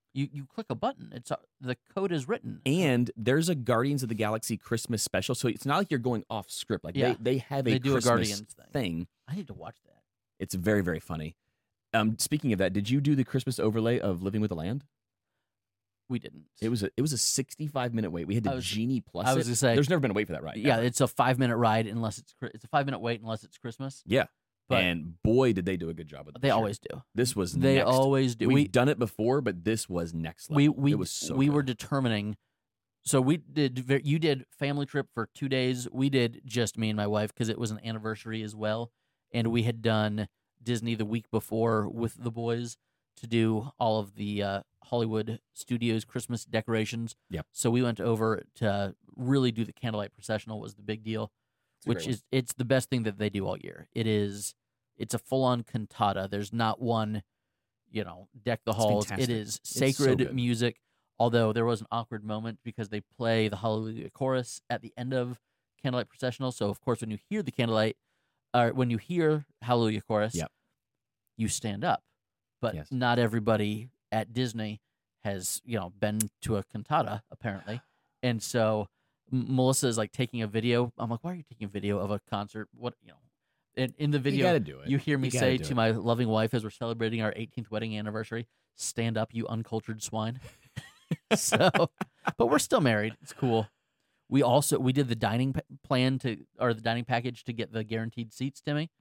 S2: You click a button. It's the code is written.
S1: And there's a Guardians of the Galaxy Christmas special, so it's not like you're going off script. Like
S2: Yeah.
S1: they have a
S2: They do a
S1: Christmas
S2: Guardians
S1: thing.
S2: I need to watch that.
S1: It's very, very funny. Speaking of that, did you do the Christmas overlay of Living with the Land?
S2: We didn't.
S1: It was a 65-minute wait. We had to Genie Plus.
S2: I was
S1: it.
S2: gonna say,
S1: There's never been a wait for that ride.
S2: yeah,
S1: ever.
S2: it's a 5-minute ride unless it's a 5-minute wait unless it's Christmas.
S1: Yeah.
S2: But
S1: And boy, did they do a good job with it.
S2: they always do.
S1: This was
S2: They
S1: next.
S2: always do.
S1: We've done it before, but this was next level.
S2: We
S1: it was so
S2: we
S1: good.
S2: were determining. So you did family trip for 2 days. We did just me and my wife because it was an anniversary as well, and we had done Disney the week before with the boys to do all of the Hollywood Studios Christmas decorations.
S1: Yep.
S2: So we went over to really do the candlelight processional was the big deal,
S1: It's a great
S2: which
S1: one.
S2: is it's the best thing that they do all year. It's a full-on cantata. There's not one, deck the halls.
S1: fantastic.
S2: It is
S1: so
S2: sacred
S1: good.
S2: music. Although there was an awkward moment because they play the Hallelujah chorus at the end of Candlelight Processional. So of course, when you hear the candlelight, or when you hear Hallelujah chorus,
S1: Yep.
S2: you stand up. But
S1: Yes.
S2: not everybody at Disney has been to a cantata apparently, and so Melissa is like taking a video. I'm like, why are you taking a video of a concert? What And in the
S1: You
S2: video,
S1: got to do it.
S2: you hear me
S1: You gotta
S2: say
S1: do
S2: to
S1: it.
S2: my loving wife as we're celebrating our 18th wedding anniversary, "Stand up, you uncultured swine." So, but we're still married. It's cool. We did the dining the dining package to get the guaranteed seats, Timmy.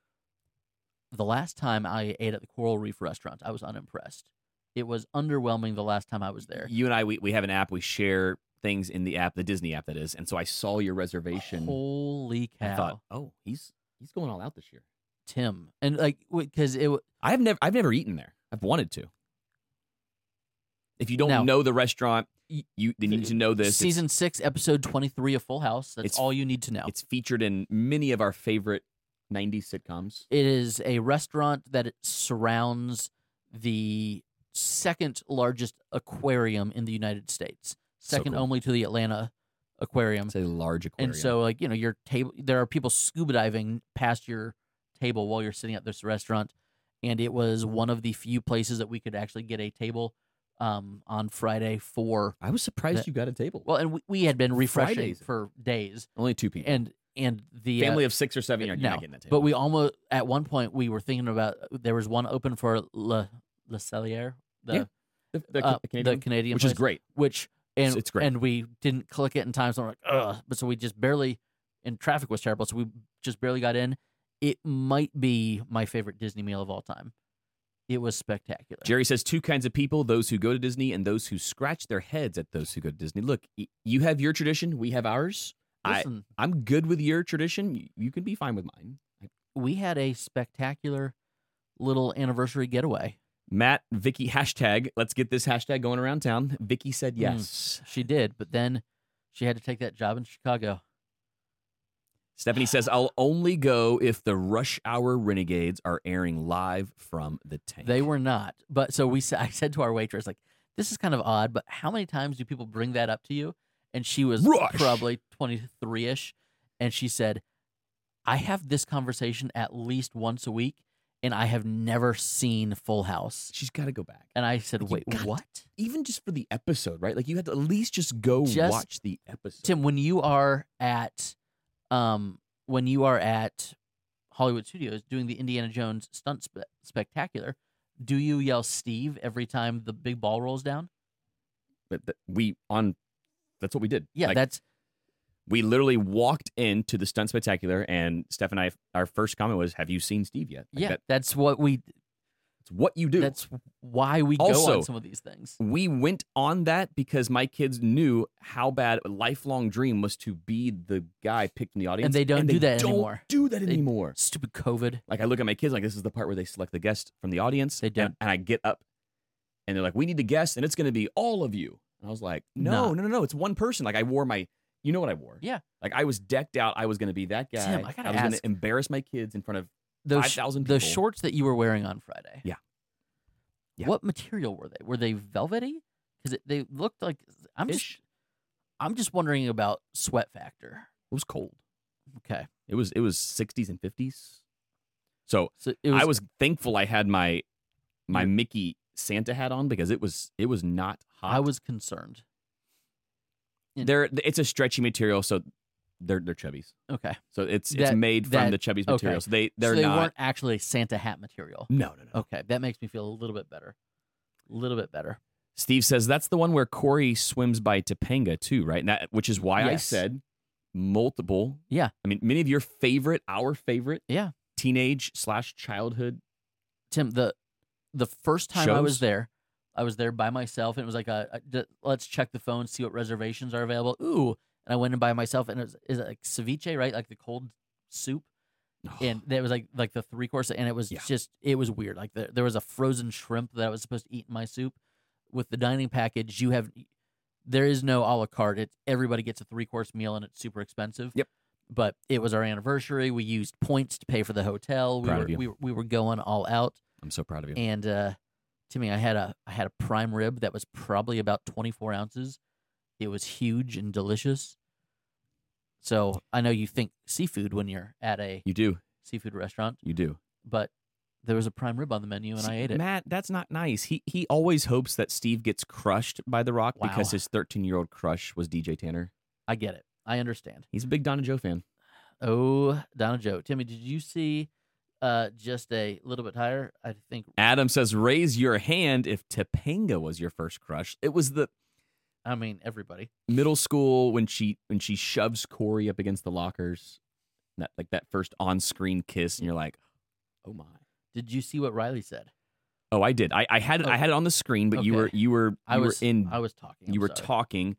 S2: The last time I ate at the Coral Reef restaurant, I was unimpressed. It was underwhelming the last time I was there.
S1: You and I, we have an app. We share things in the app, the Disney app, that is. And so I saw your reservation.
S2: Holy cow,
S1: I thought, oh, he's going all out this year.
S2: Tim, and because
S1: I've never eaten there. I've wanted to. If you don't
S2: Now-
S1: know the restaurant, you need to know this.
S2: Season 6, episode 23 of Full House. That's
S1: it's-
S2: all you need to know.
S1: It's featured in many of our favorite 90s sitcoms.
S2: It is a restaurant that surrounds the second largest aquarium in the United States, second
S1: cool.
S2: only to the Atlanta Aquarium.
S1: It's a large aquarium.
S2: And so, your table, there are people scuba diving past your table while you're sitting at this restaurant. And it was one of the few places that we could actually get a table on Friday for.
S1: I was surprised
S2: that-
S1: you got a table.
S2: Well, and we had been refreshing
S1: Fridays.
S2: for days,
S1: Only 2 people.
S2: and the
S1: Family of 6 or 7, you're
S2: no,
S1: not getting that table.
S2: but we almost at one point we were thinking about there was one open for Le Cellier,
S1: the
S2: the
S1: Canadian,
S2: Canadian
S1: which
S2: place,
S1: is great.
S2: which and
S1: It's great.
S2: and we didn't click it in time, so I'm like, ugh. But so we just barely, and traffic was terrible, so we just barely got in. It might be my favorite Disney meal of all time. It was spectacular.
S1: Jerry says 2 kinds of people, those who go to Disney and those who scratch their heads at those who go to Disney. Look, you have your tradition. We have ours.
S2: Listen,
S1: I'm good with your tradition. You can be fine with mine.
S2: we had a spectacular little anniversary getaway.
S1: Matt, Vicky, hashtag, let's get this hashtag going around town. Vicky said yes.
S2: She did, but then she had to take that job in Chicago.
S1: Stephanie says, I'll only go if the Rush Hour Renegades are airing live from the tank.
S2: They were not. But so I said to our waitress, like, this is kind of odd, but how many times do people bring that up to you? And she was
S1: Rush.
S2: probably 23-ish. And she said, I have this conversation at least once a week, and I have never seen Full House.
S1: She's got to go back.
S2: And I said,
S1: You
S2: wait,
S1: got-
S2: what?
S1: Even just for the episode, right? Like you had to at least just go
S2: Just-
S1: watch the episode.
S2: Tim, when you are at Hollywood Studios doing the Indiana Jones stunt spectacular, do you yell Steve every time the big ball rolls down?
S1: But that's what we did.
S2: Yeah,
S1: Like,
S2: that's
S1: we literally walked into the stunt spectacular, and Steph and I, our first comment was, "Have you seen Steve yet?" Like
S2: that's what we.
S1: it's what you do.
S2: That's why we go
S1: Also,
S2: on some of these things.
S1: We went on that because my kids knew how bad a lifelong dream was to be the guy picked from the audience,
S2: And they don't do that
S1: don't
S2: anymore.
S1: Do that
S2: They-
S1: anymore.
S2: Stupid COVID.
S1: Like I look at my kids, like this is the part where they select the guest from the audience.
S2: They don't.
S1: and I get up, and they're like, "We need to guess, and it's going to be all of you." And I was like,
S2: No.
S1: No, it's one person." Like I wore my, you know what I wore?
S2: Yeah.
S1: Like I was decked out. I was going to be that guy.
S2: Tim, I gotta
S1: was going
S2: ask-
S1: to embarrass my kids in front of
S2: Those
S1: 5,000 people.
S2: the shorts that you were wearing on Friday.
S1: Yeah. Yeah.
S2: What material were they? Were they velvety? Because they looked like I'm just wondering about sweat factor.
S1: It was cold.
S2: Okay,
S1: It was 60s and 50s. So
S2: so it was.
S1: I was thankful I had my
S2: Your-
S1: Mickey Santa hat on because it was not hot.
S2: I was concerned.
S1: It's a stretchy material, so they're chubbies.
S2: Okay.
S1: So it's made from the chubbies material.
S2: Okay.
S1: So they're
S2: so they
S1: not.
S2: weren't actually Santa hat material.
S1: No.
S2: Okay, that makes me feel a little bit better. A little bit better.
S1: Steve says that's the one where Corey swims by Topanga too, right? And which is why I
S2: Yes.
S1: said multiple.
S2: Yeah.
S1: I mean, many of our favorite
S2: Yeah.
S1: teenage/childhood.
S2: Tim, the first time I was
S1: Shows?
S2: there by myself, and it was like let's check the phone, see what reservations are available. Ooh, and I went in by myself, and is it like ceviche, right? Like the cold soup, and there was like the 3-course, and it was it was weird. Like there was a frozen shrimp that I was supposed to eat in my soup. With the dining package, there is no a la carte. Everybody gets a 3-course meal, and it's super expensive.
S1: Yep.
S2: But it was our anniversary. We used points to pay for the hotel.
S1: Proud of you.
S2: We were going all out.
S1: I'm so proud of you.
S2: And Timmy, I had a prime rib that was probably about 24 ounces. It was huge and delicious. So I know you think seafood when you're at a
S1: You do.
S2: seafood restaurant,
S1: You do.
S2: but there was a prime rib on the menu, and I ate it.
S1: Matt, that's not nice. He always hopes that Steve gets crushed by The Rock because
S2: Wow.
S1: his 13-year-old crush was DJ Tanner.
S2: I get it. I understand.
S1: He's a big Donna Joe fan.
S2: Oh, Donna Joe. Timmy, did you see just a little bit higher? I think.
S1: Adam says, raise your hand if Topanga was your first crush. It was the
S2: I mean, everybody.
S1: middle school when she shoves Corey up against the lockers. That first on-screen kiss, and you're like, oh my.
S2: Did you see what Riley said?
S1: Oh, I did. I had it on the screen, but you
S2: Okay.
S1: were
S2: I was talking.
S1: you were talking.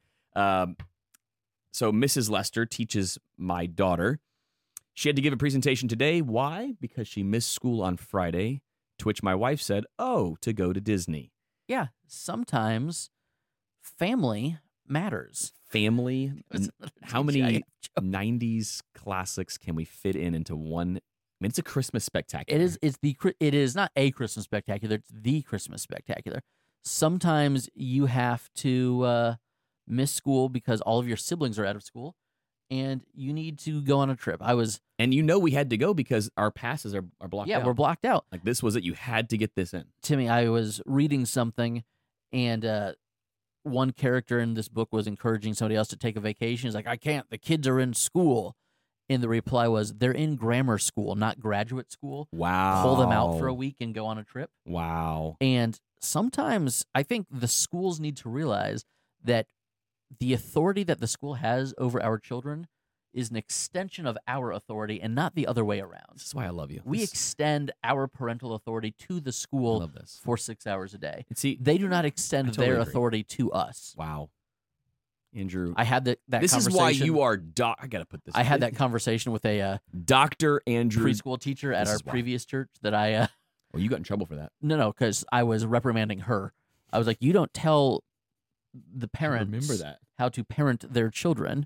S1: So Mrs. Lester teaches my daughter. She had to give a presentation today. Why? Because she missed school on Friday, to which my wife said, oh, to go to Disney.
S2: Yeah, sometimes family matters.
S1: Family? How many
S2: giant joke.
S1: 90s classics can we fit into one? I mean, it's a Christmas spectacular.
S2: It is not a Christmas spectacular. It's the Christmas spectacular. Sometimes you have to miss school because all of your siblings are out of school, and you need to go on a trip.
S1: And we had to go because our passes are blocked out.
S2: Yeah, we're blocked out.
S1: Like this was it. You had to get this in.
S2: Timmy, I was reading something, and one character in this book was encouraging somebody else to take a vacation. He's like, I can't. The kids are in school. And the reply was, they're in grammar school, not graduate school.
S1: Wow.
S2: Pull them out for a week and go on a trip.
S1: Wow.
S2: And sometimes I think the schools need to realize that the authority that the school has over our children is an extension of our authority and not the other way around.
S1: This is why I love you.
S2: We extend our parental authority to the
S1: I
S2: school
S1: love this.
S2: for 6 hours a day.
S1: And see,
S2: They do not extend
S1: I totally
S2: their
S1: agree.
S2: authority to us.
S1: wow. Andrew,
S2: I had that
S1: this
S2: conversation.
S1: is why you are I got to put this.
S2: I had that conversation with a
S1: Dr. Andrew.
S2: preschool teacher at
S1: This
S2: our
S1: is why.
S2: previous church that I
S1: Well, you got in trouble for that.
S2: no, because I was reprimanding her. I was like, you don't tell the parents
S1: remember that.
S2: how to parent their children.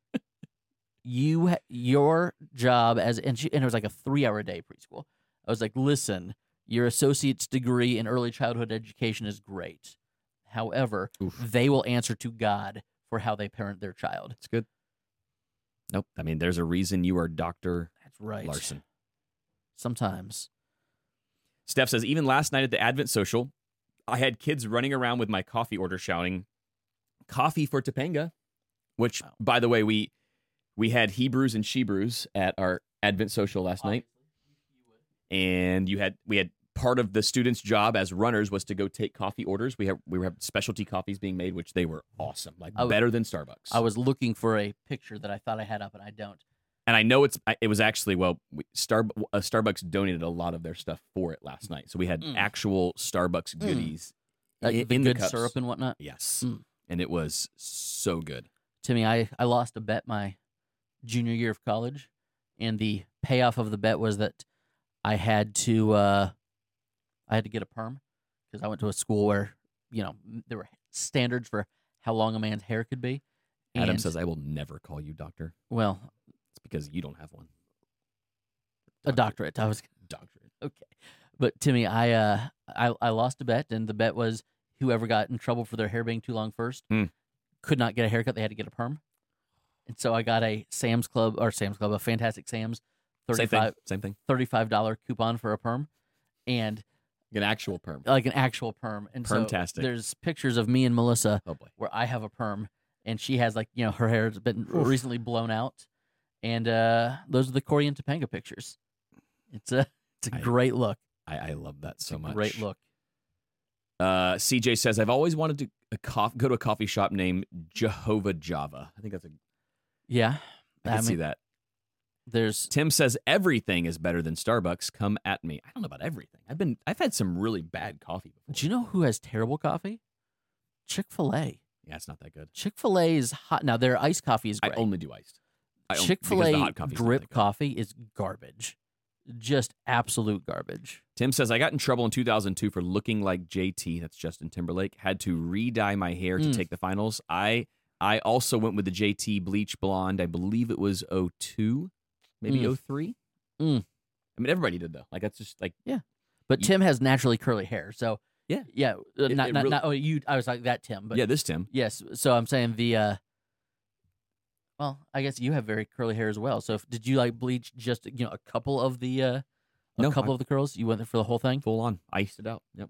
S2: Your job and it was like a 3-hour day preschool. I was like, listen, your associate's degree in early childhood education is great. However,
S1: Oof.
S2: they will answer to God for how they parent their child.
S1: It's good. Nope. I mean, there's a reason you are Dr.
S2: That's right.
S1: Larson.
S2: Sometimes.
S1: Steph says, even last night at the Advent social, I had kids running around with my coffee order shouting, coffee for Topanga, which,
S2: Wow.
S1: by the way, we had Hebrews and Shebrews at our Advent social last night. And we had part of the students' job as runners was to go take coffee orders. We have specialty coffees being made, which they were awesome, better than Starbucks.
S2: I was looking for a picture that I thought I had up, and I don't.
S1: And I know it was actually Starbucks donated a lot of their stuff for it last night, so we had actual Starbucks goodies
S2: The
S1: in the
S2: good
S1: cups.
S2: syrup and whatnot.
S1: Yes,
S2: Mm.
S1: and it was so good.
S2: Timmy, I lost a bet my junior year of college, and the payoff of the bet was that I had to get a perm because I went to a school where there were standards for how long a man's hair could be.
S1: Adam
S2: And,
S1: says, "I will never call you doctor."
S2: "Well,
S1: It's because you don't have one.
S2: a doctorate." I was
S1: Doctorate.
S2: okay, but Timmy, I lost a bet, and the bet was whoever got in trouble for their hair being too long first could not get a haircut. They had to get a perm. And so I got a a Fantastic Sam's
S1: Same thing.
S2: $35 coupon for a perm. And
S1: An actual perm.
S2: like an actual perm. And so
S1: Permtastic.
S2: there's pictures of me and Melissa
S1: Oh boy.
S2: where I have a perm, and she has like her hair's been recently blown out, and those are the Corey and Topanga pictures. It's a great look.
S1: I love that so much.
S2: Great look.
S1: CJ says, I've always wanted to go to a coffee shop named Jehovah Java. I think that's
S2: Yeah,
S1: I can see that.
S2: There's
S1: Tim says everything is better than Starbucks. Come at me. I don't know about everything. I've had some really bad coffee before.
S2: Do you know who has terrible coffee? Chick-fil-A.
S1: Yeah, it's not that good.
S2: Chick-fil-A is hot. Now their iced coffee is great.
S1: I only do iced. because the
S2: Chick-fil-A
S1: hot coffee's not
S2: drip
S1: that good.
S2: coffee is garbage. Just absolute garbage.
S1: Tim says, I got in trouble in 2002 for looking like JT, that's Justin Timberlake, had to re-dye my hair to take the finals. I also went with the JT bleach blonde. I believe it was 02, maybe 03. I mean, everybody did, though. Like, that's just like...
S2: Yeah. But Tim has naturally curly hair, so...
S1: Yeah.
S2: Yeah. Not,
S1: really-
S2: not, oh, you... I was like, that Tim, but...
S1: Yeah, this Tim.
S2: Yes, so I'm saying the... Well, I guess you have very curly hair as well. So did you like bleach just a couple of the
S1: No,
S2: of the curls? You went there for the whole thing?
S1: Full on. Iced it out. Yep.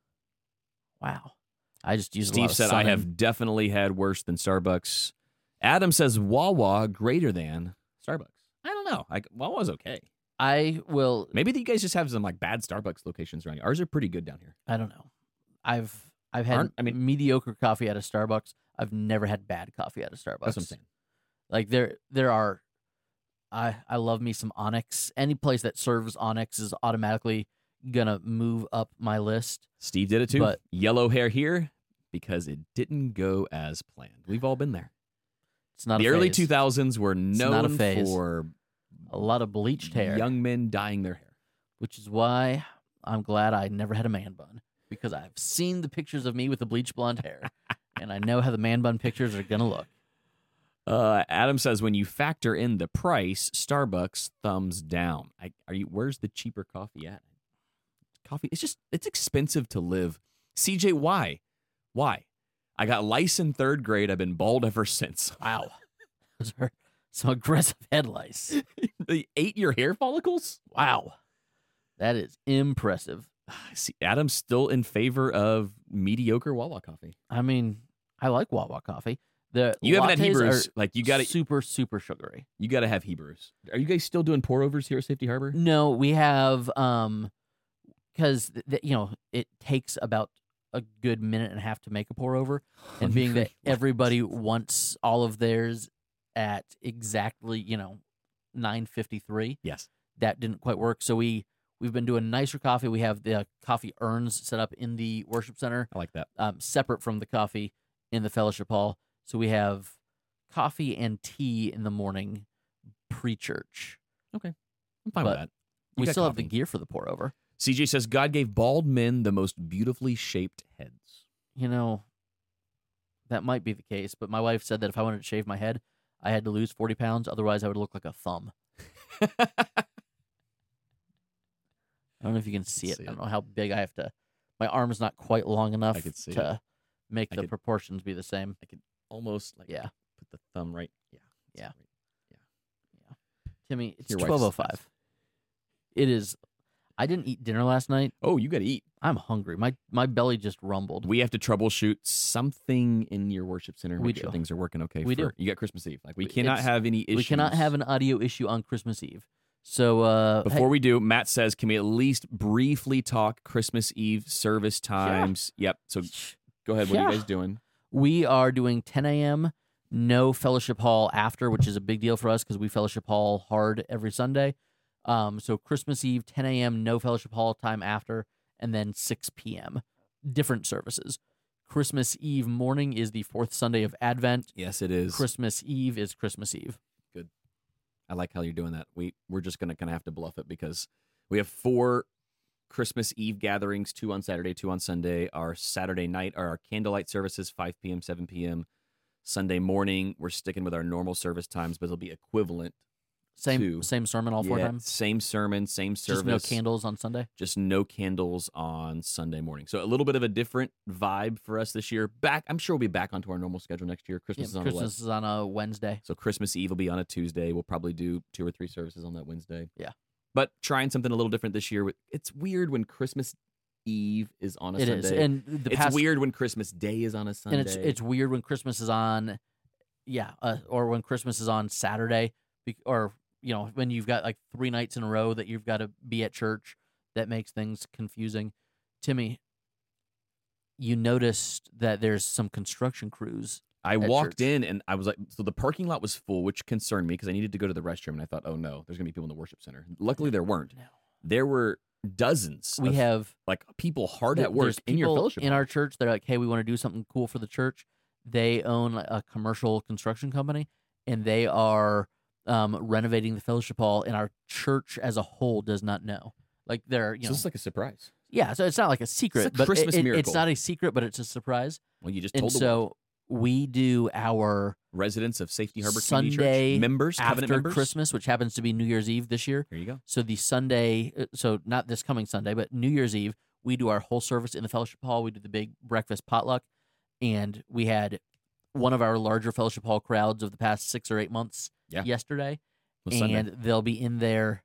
S2: Wow. I just used a lot
S1: Steve
S2: of
S1: said,
S2: sun
S1: I
S2: and-
S1: have definitely had worse than Starbucks. Adam says, Wawa greater than Starbucks. I don't know. Wawa's okay.
S2: I will.
S1: Maybe you guys just have some like bad Starbucks locations around you. Ours are pretty good down here.
S2: I don't know. I've had mediocre coffee at a Starbucks. I've never had bad coffee at a Starbucks.
S1: That's what I'm saying.
S2: Like there are. I love me some Onyx. Any place that serves Onyx is automatically gonna move up my list.
S1: Steve did it too.
S2: But-
S1: Yellow hair here because it didn't go as planned. We've all been there.
S2: It's not
S1: The
S2: a
S1: early
S2: phase.
S1: 2000s were
S2: not a
S1: known
S2: phase.
S1: for
S2: A lot of bleached hair,
S1: young men dyeing their hair.
S2: which is why I'm glad I never had a man bun, because I've seen the pictures of me with the bleach blonde hair, and I know how the man bun pictures are gonna look.
S1: Adam says, when you factor in the price, Starbucks thumbs down. Where's the cheaper coffee at? Coffee, it's expensive to live. CJ, why? I got lice in 3rd grade. I've been bald ever since.
S2: Wow, those are some aggressive head lice.
S1: They ate your hair follicles?
S2: Wow, that is impressive.
S1: See, Adam's still in favor of mediocre Wawa coffee.
S2: I mean, I like Wawa coffee.
S1: You haven't had
S2: lattes
S1: Hebrews.
S2: are
S1: Like you got to
S2: super sugary.
S1: You got to have Hebrews. Are you guys still doing pour overs here at Safety Harbor?
S2: No, we have because it takes about a good minute and a half to make a pour over, and being that everybody wants all of theirs at exactly 9:53,
S1: Yes.
S2: that didn't quite work. So we've been doing nicer coffee. We have the coffee urns set up in the worship center,
S1: I like that.
S2: separate from the coffee in the fellowship hall. So we have coffee and tea in the morning pre-church.
S1: I'm fine with
S2: But
S1: that.
S2: We
S1: got
S2: still have
S1: coffee.
S2: the gear for the pour over.
S1: CJ says, God gave bald men the most beautifully shaped heads.
S2: That might be the case, but my wife said that if I wanted to shave my head, I had to lose 40 pounds. Otherwise, I would look like a thumb. I don't know if you can see it. I don't know how big I have to. My arm's not quite long enough
S1: I could see
S2: to make
S1: I
S2: the
S1: could-
S2: proportions be the same.
S1: I could almost put the thumb right. Yeah.
S2: Yeah.
S1: Right.
S2: Timmy, it's
S1: Your wife's
S2: 12:05. It is. I didn't eat dinner last night.
S1: Oh, you got to eat.
S2: I'm hungry. My belly just rumbled.
S1: We have to troubleshoot something in your worship center.
S2: We
S1: Make sure
S2: do.
S1: things are working okay.
S2: We do.
S1: You got Christmas Eve. Like we
S2: It's-
S1: cannot have any issues.
S2: We cannot have an audio issue on Christmas Eve. So
S1: Before we do, Matt says, can we at least briefly talk Christmas Eve service times? Yep. So go ahead. What are you
S2: Yeah.
S1: guys doing?
S2: we are doing 10 a.m. No fellowship hall after, which is a big deal for us because we fellowship hall hard every Sunday. So Christmas Eve, 10 a.m., no fellowship hall time after, and then 6 p.m. Different services. Christmas Eve morning is the 4th Sunday of Advent.
S1: Yes, it is.
S2: Christmas Eve is Christmas Eve.
S1: I like how you're doing that. We're just going to kind of have to bluff it because we have 4 Christmas Eve gatherings, 2 on Saturday, 2 on Sunday. Our Saturday night are our candlelight services, 5 p.m., 7 p.m. Sunday morning, we're sticking with our normal service times, but it'll be equivalent.
S2: Same sermon all 4 times.
S1: Same sermon, same service.
S2: Just no candles on Sunday.
S1: Just no candles on Sunday morning. So a little bit of a different vibe for us this year. I'm sure we'll be back onto our normal schedule next year. Christmas is on
S2: Christmas is on a Wednesday.
S1: So Christmas Eve will be on a Tuesday. We'll probably do 2 or 3 services on that Wednesday.
S2: Yeah.
S1: But trying something a little different this year. It's weird when Christmas Eve is on a
S2: It
S1: Sunday.
S2: is, and the
S1: It's
S2: past,
S1: weird when Christmas Day is on a Sunday.
S2: and it's weird when Christmas is on, or when Christmas is on Saturday, or when you've got like 3 nights in a row that you've got to be at church. That makes things confusing. Timmy, you noticed that there's some construction crews.
S1: I
S2: at
S1: walked
S2: church.
S1: in and I was like, so the parking lot was full, which concerned me because I needed to go to the restroom. And I thought, oh no, there's going to be people in the worship center. Luckily, there weren't.
S2: No.
S1: There were dozens
S2: We
S1: of
S2: have
S1: like people hard at work
S2: there's
S1: in your
S2: people
S1: fellowship.
S2: in
S1: hall.
S2: our church. They're like, hey, we want to do something cool for the church. They own a commercial construction company, and they are renovating the fellowship hall. And our church as a whole does not know. Like they're
S1: So this is like a surprise.
S2: yeah. So it's not like a secret,
S1: It's a
S2: but
S1: Christmas
S2: it's
S1: miracle.
S2: not a secret, but it's a surprise.
S1: Well, you just
S2: And
S1: told the world.
S2: so we do our
S1: Residents of Safety Harbor Community
S2: Sunday
S1: Church members, covenant
S2: after
S1: members.
S2: Christmas, which happens to be New Year's Eve this year.
S1: Here you go.
S2: So the Sunday, so not this coming Sunday, but New Year's Eve, we do our whole service in the fellowship hall. We do the big breakfast potluck, and we had one of our larger fellowship hall crowds of the past 6 or 8 months
S1: Yeah.
S2: yesterday,
S1: Well, Sunday.
S2: and they'll be in there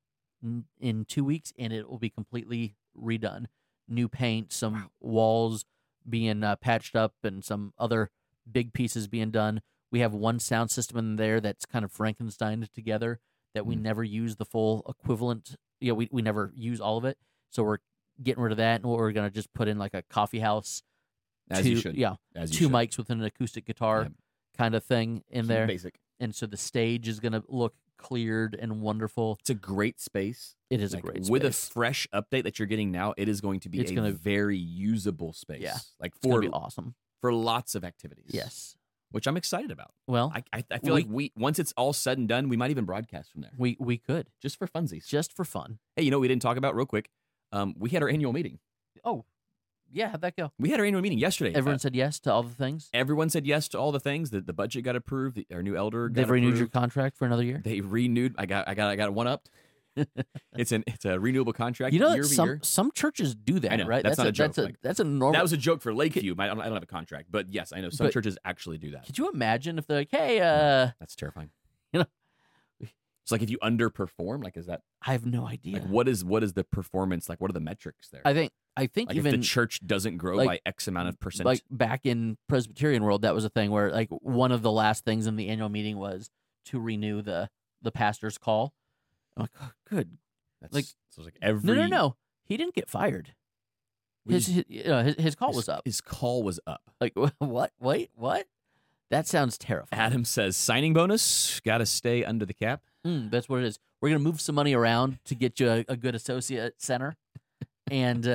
S2: in 2 weeks, and it will be completely redone. New paint, some walls being patched up, and some other big pieces being done. We have one sound system in there that's kind of Frankensteined together that we never use the full equivalent. We never use all of it. So we're getting rid of that, and we're going to just put in like a coffee house.
S1: As you should.
S2: Yeah,
S1: As you
S2: 2
S1: should.
S2: mics with an acoustic guitar
S1: Yeah.
S2: kind of thing in there.
S1: Basic.
S2: And so the stage is going to look cleared and wonderful.
S1: It's a great space.
S2: It is
S1: Like,
S2: a great
S1: with a
S2: space.
S1: fresh update that you're getting now, it is going to be
S2: It's
S1: a
S2: gonna-
S1: very usable space.
S2: Yeah.
S1: Like
S2: It's going
S1: for
S2: to be awesome.
S1: for lots of activities.
S2: Yes.
S1: Which I'm excited about.
S2: Well,
S1: I feel like once it's all said and done, we might even broadcast from there.
S2: we could,
S1: Just for funsies.
S2: just for fun.
S1: Hey, you know what we didn't talk about real quick? We had our annual meeting.
S2: Oh, yeah, how'd that go?
S1: We had our annual meeting yesterday.
S2: Everyone said yes to all the things.
S1: Everyone said yes to all the things. The budget got approved. Our new elder got
S2: They've renewed your
S1: approved.
S2: contract for another year.
S1: They renewed. I got one up. It's a renewable contract.
S2: You know
S1: year
S2: that
S1: over year.
S2: some churches do that,
S1: I know,
S2: right?
S1: that's not a joke, like,
S2: That's a normal.
S1: That was a joke for Lakeview. I don't have a contract, but yes, I know some
S2: But-
S1: churches actually do that.
S2: Could you imagine if they're like, hey,
S1: That's terrifying.
S2: You know-
S1: it's like if you underperform, like is that
S2: I have no idea.
S1: like what is the performance like? What are the metrics there?
S2: I think
S1: like
S2: even
S1: if the church doesn't grow
S2: like-
S1: by X amount of percent,
S2: like back in Presbyterian world, that was a thing where like one of the last things in the annual meeting was to renew the pastor's call. I'm like, oh, good.
S1: that's,
S2: like-
S1: so it's like every
S2: No. He didn't get fired.
S1: We
S2: His call was up.
S1: His call was up.
S2: Like what? Wait, what? That sounds terrifying.
S1: Adam says signing bonus. Got to stay under the cap.
S2: That's what it is. We're gonna move some money around to get you a good associate center, and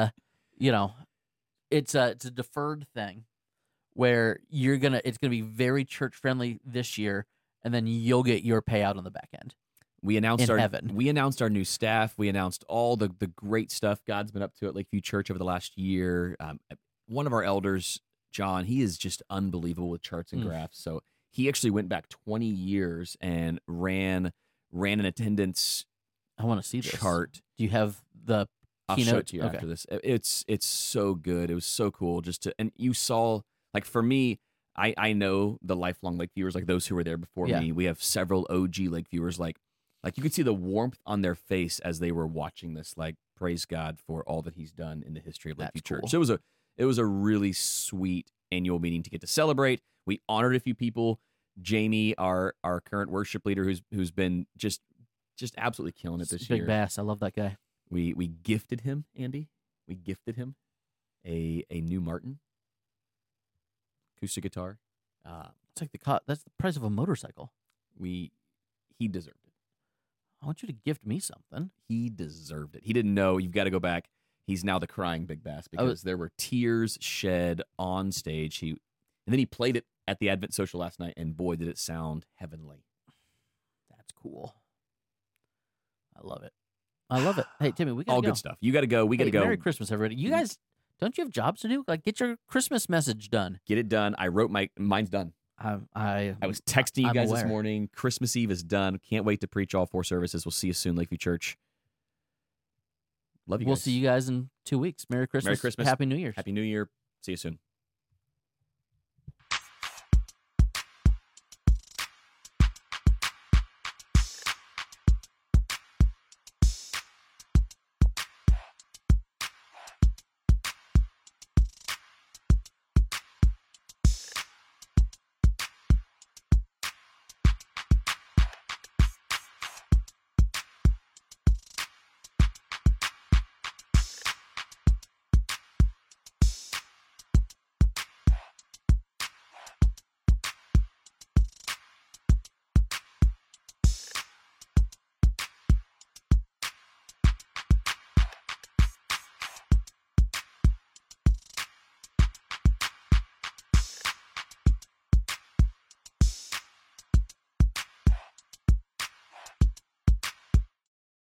S2: it's a deferred thing where it's gonna be very church friendly this year, and then you'll get your payout on the back end.
S1: We announced
S2: In
S1: our
S2: heaven.
S1: we announced our new staff. We announced all the great stuff God's been up to at Lakeview Church over the last year. One of our elders, John, he is just unbelievable with charts and graphs. So he actually went back 20 years and ran an attendance
S2: I want to see this
S1: chart.
S2: Do you have the
S1: I'll show
S2: keynote?
S1: it to you
S2: Okay.
S1: after this. It's so good. It was so cool and you saw, like, for me, I know the lifelong Lake viewers, like those who were there before
S2: Yeah.
S1: me. We have several OG Lake viewers, like you could see the warmth on their face as they were watching this, like, praise God for all that he's done in the history of Lakeview
S2: That's
S1: Church.
S2: cool.
S1: So it was a really sweet annual meeting to get to celebrate. We honored a few people. Jamie, our current worship leader, who's been just absolutely killing it this
S2: Big
S1: year.
S2: Bass. I love that guy.
S1: We gifted him, Andy. We gifted him a new Martin acoustic guitar.
S2: It's like that's the price of a motorcycle.
S1: He deserved it.
S2: I want you to gift me something.
S1: He deserved it. He didn't know. You've got to go back. He's now the crying Big Bass because there were tears shed on stage. And then he played it at the Advent Social last night, and boy, did it sound heavenly.
S2: That's cool. I love it. I love it. Hey, Timmy, we got
S1: All
S2: to go.
S1: good stuff. You got to go. We got to go.
S2: Merry Christmas, everybody. You guys, don't you have jobs to do? Like, get your Christmas message done.
S1: Get it done. I wrote mine's done.
S2: I
S1: was texting you
S2: I'm
S1: guys
S2: aware.
S1: this morning. Christmas Eve is done. Can't wait to preach all 4 services. We'll see you soon, Lakeview Church. Love you
S2: We'll
S1: guys.
S2: see you guys in 2 weeks. Merry Christmas.
S1: Merry Christmas.
S2: Happy New Year's.
S1: Happy New Year. See you soon.